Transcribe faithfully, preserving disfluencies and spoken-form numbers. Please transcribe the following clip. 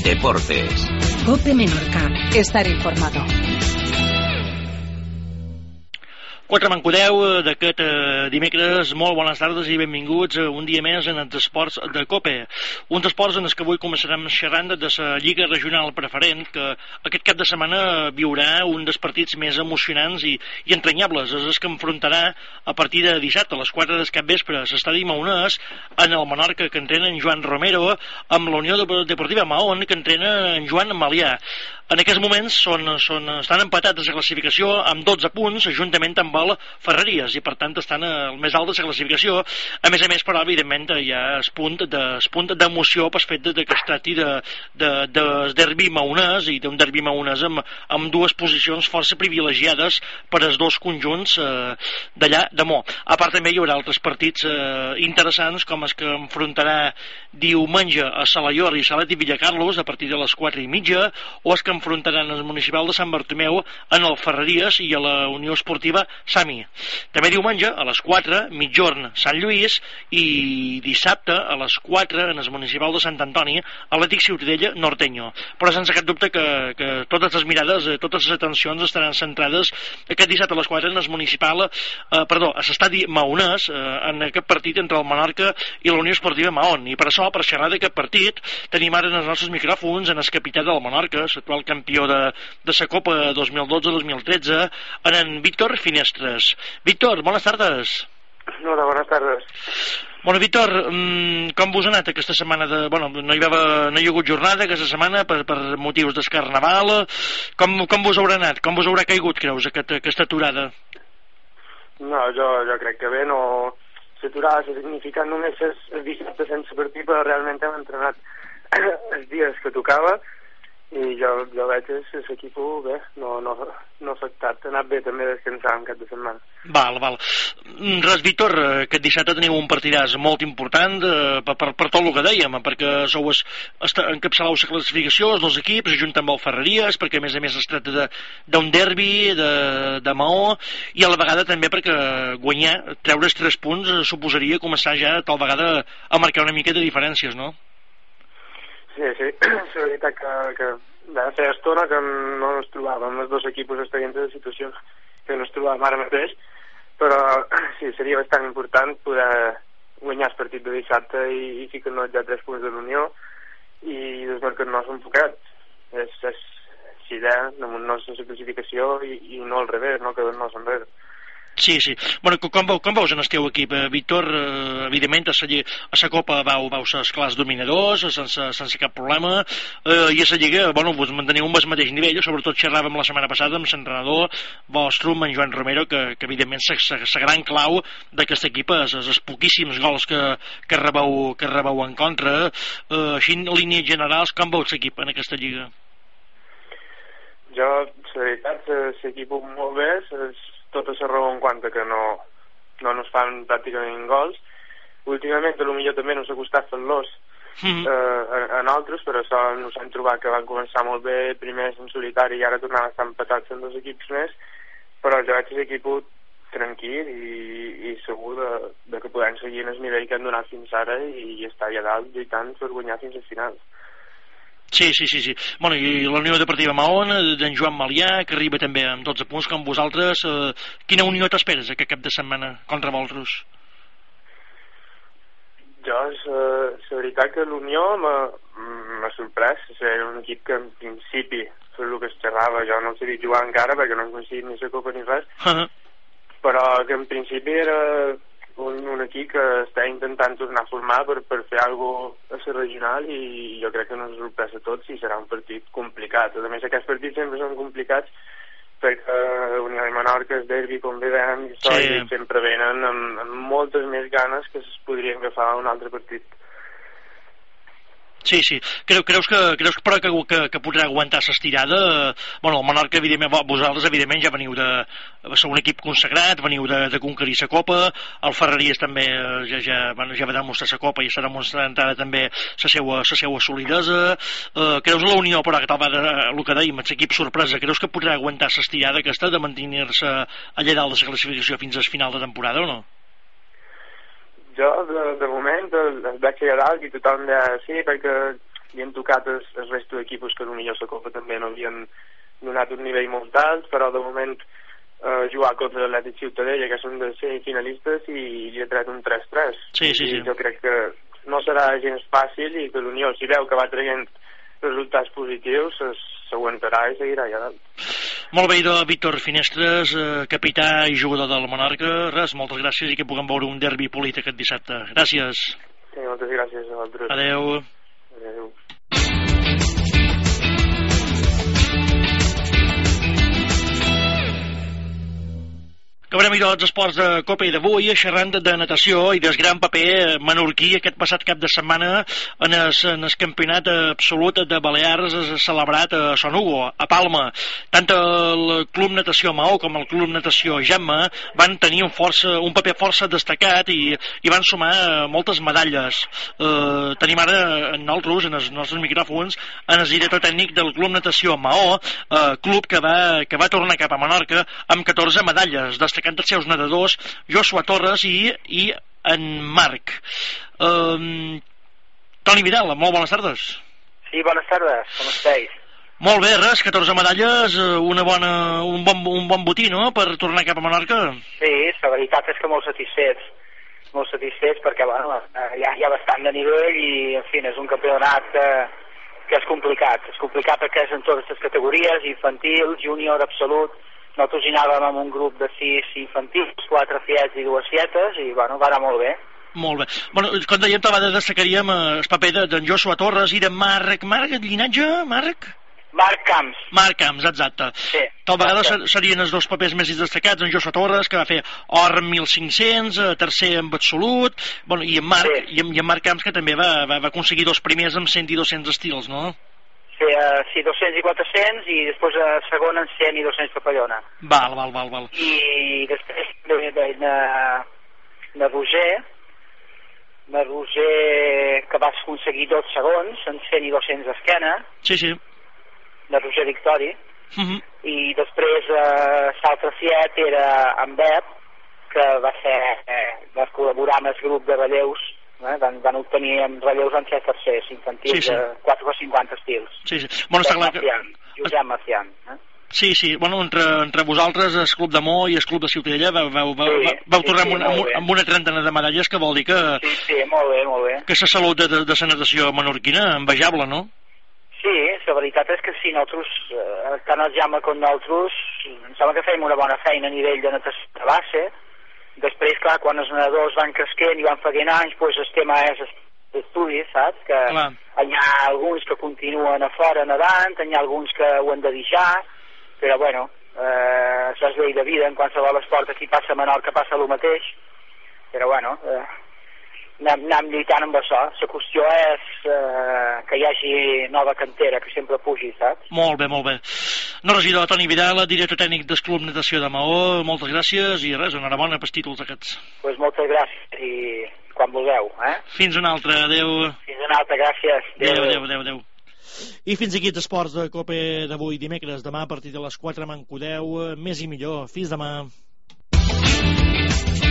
Deportes. COPE Menorca. Estar informado. Quatre mancodeu d'aquest eh, dimecres. Molt bones tardes i benvinguts a un dia més en els esports de COPE. Uns esports en els que avui començarem xerrant de la Lliga Regional Preferent, que aquest cap de setmana viurà un dels partits més emocionants i, i entranyables. És el que enfrontarà a partir de dissabte a les quatre del capvespre a l'estadi Maonès, en el Menorca, que entrena en Joan Romero, amb la Unió Deportiva Mahón, que entrena en Joan Malià. En aquests moments són, són, estan empatats a la classificació amb dotze punts, juntament amb el Ferreries, i per tant estan al més alt de la classificació. A més a més, però, evidentment, hi ha el punt de, el punt d'emoció pel fet de, de que es tracti de, de, de derbi maonès, i d'un derbi maonès amb, amb dues posicions força privilegiades per als dos conjunts eh, d'allà de Mo. A part, també hi haurà altres partits eh, interessants, com els que enfrontarà diumenge a Salaior i Salet i Villacarlos a partir de les quatre i mitja, o els que enfrontaran el municipal de Sant Bartomeu en el Ferreries i a la Unió Esportiva Sami. També diumenge a les quatre, mitjorn Sant Lluís, i dissabte a les quatre en el municipal de Sant Antoni, Atlètic Ciutadella Norteño. Però sense cap dubte que, que totes les mirades, totes les atencions estaran centrades aquest dissabte a les quatre en el municipal, eh, perdó, a l'estadi Maonès, eh, en aquest partit entre el Menorca i la Unió Esportiva Mahón. I per això, per xerrar d'aquest partit, tenim ara en els nostres micròfons en el capità del Menorca, l'actual campió de, de la Copa dos mil dotze dos mil tretze, en en Víctor Finestres. Víctor, bones tardes. Hola, bones tardes. Bueno, Víctor, com vos ha anat aquesta setmana? De, bueno, no hi, va, no hi ha hagut jornada aquesta setmana per, per motius del Carnaval. Com, com vos haurà anat? Com vos haurà caigut, creus, aquest, aquesta aturada? No, jo, jo crec que bé, no... L'aturada significa només el dissabte sense partit, però realment hem entrenat els dies que tocava, i jo, jo veig que l'equip bé, no, no, no ha afectat, ha anat bé també descansar en cap de setmana. Val, val. Res, Víctor, aquest dissabte teniu un partidàs molt important eh, per, per, per tot el que dèiem, perquè sou es, encapçaleu la classificació, els dos equips, junt amb el Ferreries, perquè a més a més es tracta d'un derbi de, de Maó, i a la vegada també perquè guanyar, treure els tres punts, suposaria començar ja tal vegada a marcar una mica de diferències, no? Sí, sí, és veritat que, que de fer estona que no ens trobàvem, els dos equips estaven en situació que no ens trobàvem ara mateix, però sí, seria bastant important poder guanyar el partit de dissabte i, i ficar-nos ja tres punts de l'Unió i desmarcar-nos un poquet. És, és sisè, damunt nos la classificació i, i no al revés, no quedar-nos enrere. Sí, sí. Bueno, com, veu, com veus en el teu equip, eh, Víctor? Eh, evidentment, a la Copa vau, vau ser els clars dominadors, sense, sense cap problema, eh, i a la Lliga, bueno, vos manteniu un mateix nivell, sobretot xerràvem la setmana passada amb l'entrenador vostre, amb en Joan Romero, que, que evidentment la gran clau d'aquest equip és els poquíssims gols que, que, rebeu, que rebeu en contra. Eh, així, en línies generals, com veus l'equip en aquesta Lliga? Jo, la veritat, l'equip molt bé, és tota la raó en quant que no, no nos fan pràcticament gols. Últimament, potser també no s'ha costat fer-los mm. eh, en altres, però això ens hem trobat que van començar molt bé, primers en solitari i ara tornaven a estar empatats en dos equips més, però jo veig l'equip tranquil i, i segur de, de que podem seguir en el nivell que hem donat fins ara i, i estar allà dalt lluitant per guanyar fins al final. Sí, sí, sí, sí. Bueno, i la Unió Deportiva Mahón, d'en Joan Malià, que arriba també amb dotze punts com vosaltres. Eh, quina unió t'esperes aquest cap de setmana contra vosaltres? Jo, la veritat que l'Unió m'ha sorprès. Era un equip que en principi, per el que es xerrava, jo no sé dir jugar encara perquè no he coincidit ni la Copa ni res, uh -huh. però que en principi era un, un equip que està intentant tornar a formar per, per fer alguna cosa a la regional, i jo crec que no ens sorpresa a tots i serà un partit complicat. A més, aquests partits sempre són complicats perquè Unió de Menorca, el derbi, com bé veiem, sí. sempre venen amb, amb moltes més ganes que es podrien agafar un altre partit. Sí, sí. Creu, creus que, creus que, però que, que, que podrà aguantar l'estirada? Bueno, el Menorca, evidentment, vosaltres, evidentment, ja veniu de ser un equip consagrat, veniu de, de conquerir la Copa, el Ferreries també ja, ja, bueno, ja va demostrar la Copa i està demostrant ara també la seva, la seva solidesa. Eh, creus la Unió, però, que tal vegada, el que dèiem, l'equip sorpresa, creus que podrà aguantar l'estirada aquesta de mantenir-se allà dalt de la classificació fins al final de temporada o no? Jo, de, de moment, el veig allà dalt i tothom de sí, perquè havien tocat el, el resto d'equipos que potser la Copa també no havien donat un nivell molt alt, però de moment eh, jugar contra l'Atlètic Ciutadella, que són de semifinalistes, i li ha tret un tres tres. Sí, sí, sí. I jo crec que no serà gens fàcil i que l'Unió, si veu que va traient resultats positius, s'aguantarà i seguirà allà dalt. Molt bé, idò, Víctor Finestres, eh, capità i jugador del Menorca. Res, moltes gràcies i que puguem veure un derbi polit aquest dissabte. Gràcies. Sí, moltes gràcies a vosaltres. Adeu. Adeu. Acabarem idò dels esports de Copa i d'avui xerrant de natació i del gran paper menorquí aquest passat cap de setmana en el, en el campionat absolut de Balears celebrat a Son Hugo, a Palma. Tant el Club Natació Maó com el Club Natació Gemma van tenir un, força, un paper força destacat i, i van sumar moltes medalles. Eh, tenim ara en nosaltres, en els nostres micròfons, en el director tècnic del Club Natació Maó, eh, club que va, que va tornar cap a Menorca amb catorze medalles, destacant dels seus nedadors Joshua Torres i, i en Marc. Um, Toni Vidal, molt bones tardes. Sí, bones tardes, com esteu? Molt bé, res, catorze medalles, una bona, un, bon, un bon botí, no?, per tornar cap a Menorca. Sí, la veritat és que molt satisfets, molt satisfets perquè, bueno, hi ha, hi ha bastant de nivell i, en fi, és un campionat que, que és complicat. És complicat perquè és en totes les categories, infantil, júnior, absolut. Nosaltres hi anàvem amb un grup de sis infantils, quatre fiets i dues fietes, i, bueno, va anar molt bé. Molt bé. Bueno, com dèiem, també destacaríem el paper d'en Joshua Torres i de Marc... Marc, el llinatge, Marc? Marc Camps. Marc Camps, exacte. Sí. Tal vegada serien els dos papers més destacats, en Joshua Torres, que va fer or en mil cinc-cents, tercer en absolut, bueno, i en Marc, sí. i, en, i en Marc Camps, que també va, va, va aconseguir dos primers amb cent i dos-cents estils, no? Sí, uh, sí, dos-cents i quatre-cents i després a uh, segon en cent i dos-cents papallona. Val, val, val, val. I després de, de, de, de Roger, de Roger que vas aconseguir dos segons en cent i dos-cents d'esquena. Sí, sí. De Roger Victori. Uh -huh. I després uh, l'altre fiet era en Bep, que va ser, eh, va col·laborar amb el grup de relleus. Eh? Van, van obtenir amb relleus en set tercers infantils, sí, sí. de quatre coma cinquanta estils. Sí, sí. Bueno, està clar que... Josep Macian. Eh? Sí, sí. Bueno, entre, entre vosaltres, el Club de Mo i el Club de Ciutadella, vau, vau, vau, sí, vau sí, tornar sí, amb, una, amb, amb una trentena de medalles, que vol dir que... Sí, sí, molt bé, molt bé. Que la salut de, de, de la natació menorquina, envejable, no? Sí, la veritat és que sí, nosaltres, eh, tant el Jaume com nosaltres, em sembla que fèiem una bona feina a nivell de natació de base. Després, clar, quan els nedadors van cresquent i van fent anys, doncs el tema és d'estudi, saps? Que clar. Hi ha alguns que continuen a fora nedant, hi ha alguns que ho han de deixar, però bueno, eh, això és llei de vida, en qualsevol esport aquí passa a Menorca, passa el mateix, però bueno, eh, anem, anem lluitant amb això. La qüestió és eh, que hi hagi nova cantera, que sempre pugi, saps? Molt bé, molt bé. No, regidor Toni Vidal, director tècnic del Club Natació de Maó, moltes gràcies i res, enhorabona pels títols aquests. Doncs pues moltes gràcies i quan vulgueu, eh? Fins una altra, adeu. Fins una altra, gràcies. Adeu, adeu, adeu, adeu. I fins aquí els esports de Copa d'avui dimecres. Demà a partir de les quatre m'encodeu, més i millor. Fins demà.